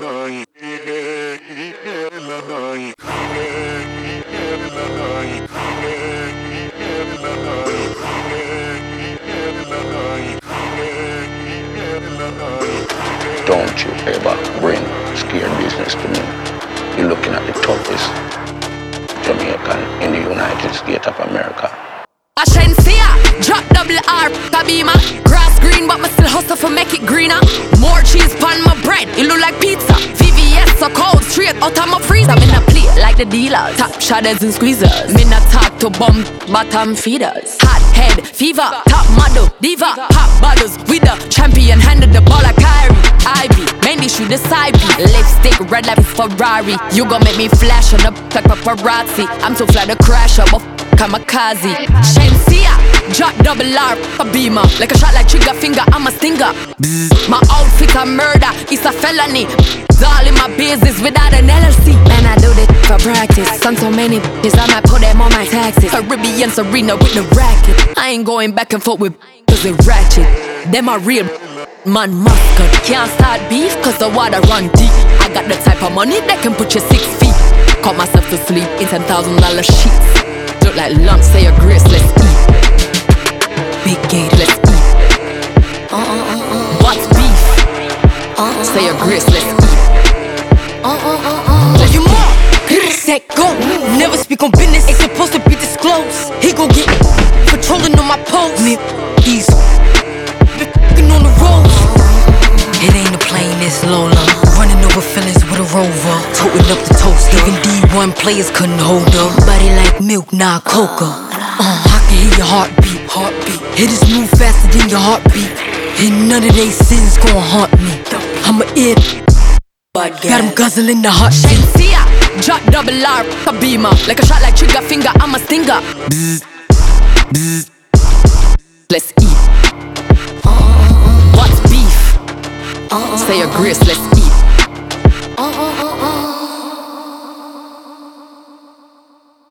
Don't you ever bring scare business to me. You're looking at the toughest Jamaican in the United States of America. Ashensia, drop double R, Tabima. Grass green, but me still hustle for make it greener. More cheese pan my bread, it look like pizza. VVS so cold, straight out of my freezer. Me not play like the dealers, top shadows and squeezers. Me not talk to bum bottom feeders. Hot head, fever, top model, diva. Pop bottles with the champion, handed the ball like Kyrie. Ivy, Mendy shoot the side beat. Lipstick red like Ferrari. You gon' make me flash on the like paparazzi. I'm too fly to crash up, kamikaze. Shensia, drop double R, a beamer. Like a shot like trigger finger, I'm a stinger. My outfit a murder, it's a felony. All in my business without an LLC. Man, I do this for practice. Son so many bitches, I might put them on my taxes. Caribbean Serena with the racket. I ain't going back and forth with cause it ratchet. Them are real man muscle. Can't start beef cause the water run deep. I got the type of money that can put you 6 feet. Caught myself to sleep in $10,000 sheets. Look like lumps, say your grace, let's eat. Big gate, let's eat. What's beef? Say your grace, let's eat. You more set go. Never speak on business, ain't supposed to be disclosed. He gon' get patrolling on my post. Me, he's been f***ing on the roads. It ain't a plane, it's Lola. Running over feelings with a rover. Toting up the toast, even D1 players couldn't hold her. Body like milk, nah, coca. I can hear your heartbeat, heartbeat. Hit this move faster than your heartbeat. And none of they sins gon' haunt me. I'm a it. Got him guzzling the hot shit. Shensia, drop double R, a beamer. Like a shot like trigger finger, I'm a stinger. Let's eat. What's beef? Say your grace, let's eat.